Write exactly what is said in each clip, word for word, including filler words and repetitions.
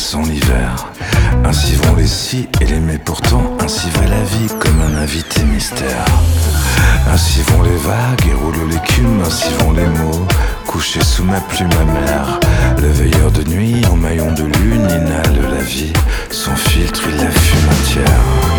sans l'hiver. Ainsi vont les si et les mais, pourtant ainsi va la vie comme un invité mystère. Ainsi vont les vagues et roule l'écume, ainsi vont les mots couchés sous ma plume amère. Le veilleur de nuit en maillon de lune inhale la vie, son filtre il la fume entière.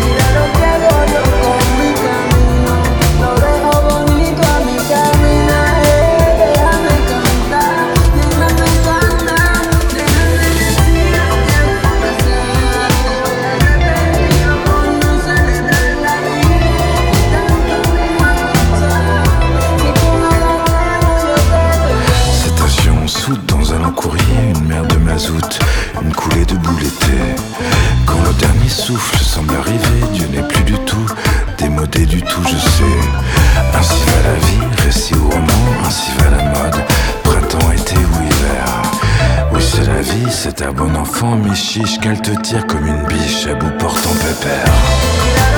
Dans un long courrier, une mer de mazout, une coulée de boue l'été. Quand le dernier souffle semble arriver, Dieu n'est plus du tout démodé du tout, je sais. Ainsi va la vie, récit ou roman, ainsi va la mode, printemps, été ou hiver. Oui c'est la vie, c'est un bon enfant, mi-chiche qu'elle te tire comme une biche à bout portant pépère.